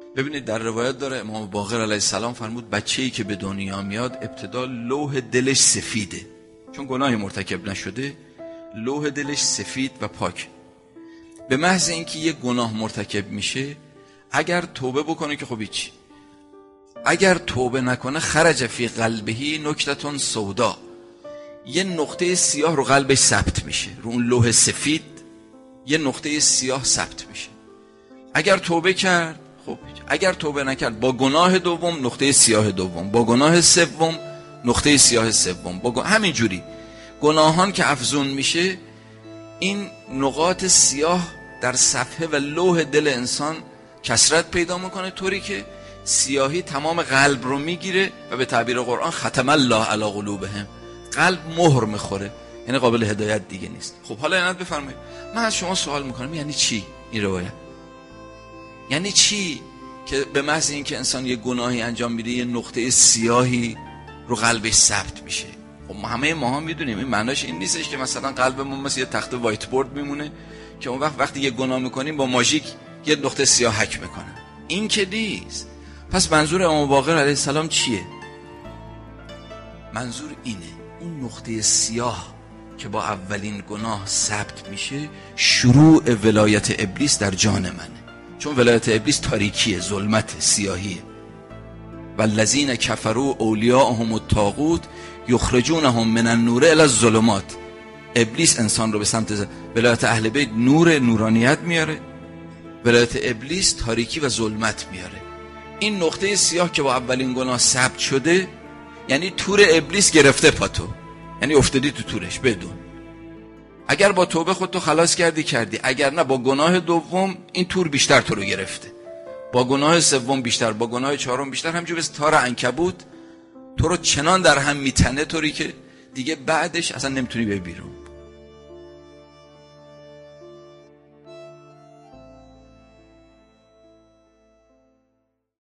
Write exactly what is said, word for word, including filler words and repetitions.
ببینید در روایت داره امام باقر علیه السلام فرمود بچه‌ای که به دنیا میاد ابتدا لوح دلش سفیده، چون گناهی مرتکب نشده، لوح دلش سفید و پاک. به محض اینکه یک گناه مرتکب میشه اگر توبه بکنه که خب هیچ، اگر توبه نکنه خرج فی قلبهی نکتتون سودا، یه نقطه سیاه رو قلبش ثبت میشه، رو اون لوح سفید یه نقطه سیاه ثبت میشه. اگر توبه کرد خب، اگر توبه نکرد با گناه دوم نقطه سیاه دوم، با گناه سوم نقطه سیاه سوم، با گناه... همین جوری گناهان که افزون میشه این نقاط سیاه در صفحه و لوح دل انسان کثرت پیدا میکنه، طوری که سیاهی تمام قلب رو میگیره و به تعبیر قرآن ختم الله علی قلوبهم، قلب مهر میخوره، یعنی قابل هدایت دیگه نیست. خب حالا عنایت بفرمایید، من از شما سوال میکنم یعنی چی این روایت؟ یعنی چی که به محض اینکه انسان یه گناهی انجام میده یه نقطه سیاهی رو قلبش ثبت میشه؟ خب ما همه ما هم میدونیم این معناش این نیستش که مثلا قلبمون مثل یه تخت وایت بورد میمونه که اون وقت وقتی یه گناه میکنیم با ماژیک یه نقطه سیاه حک میکنه، این که نیست. پس منظور امام باقر علیه السلام چیه؟ منظور اینه اون نقطه سیاه که با اولین گناه ثبت میشه شروع ولایت ابلیس در جان منه، چون ولایت ابلیس تاریکیه، ظلمت، سیاهیه. والذین کفروا اولیاءهم الطاغوت یخرجونهم من النور الی الظلمات. ابلیس انسان رو به سمت ولایت اهل بیت نور، نورانیت میاره، ولایت ابلیس تاریکی و ظلمت میاره. این نقطه سیاه که با اولین گناه ثبت شده یعنی تور ابلیس گرفته پاتو، یعنی افتادی تو تورش. بدون اگر با توبه خودتو خلاص کردی کردی، اگر نه با گناه دوم این تور بیشتر تو رو گرفته، با گناه سوم بیشتر، با گناه چهارم بیشتر، همینجور مثل تار عنکبوت تو رو چنان در هم میتنه طوری که دیگه بعدش اصلا نمیتونی بری بیرون.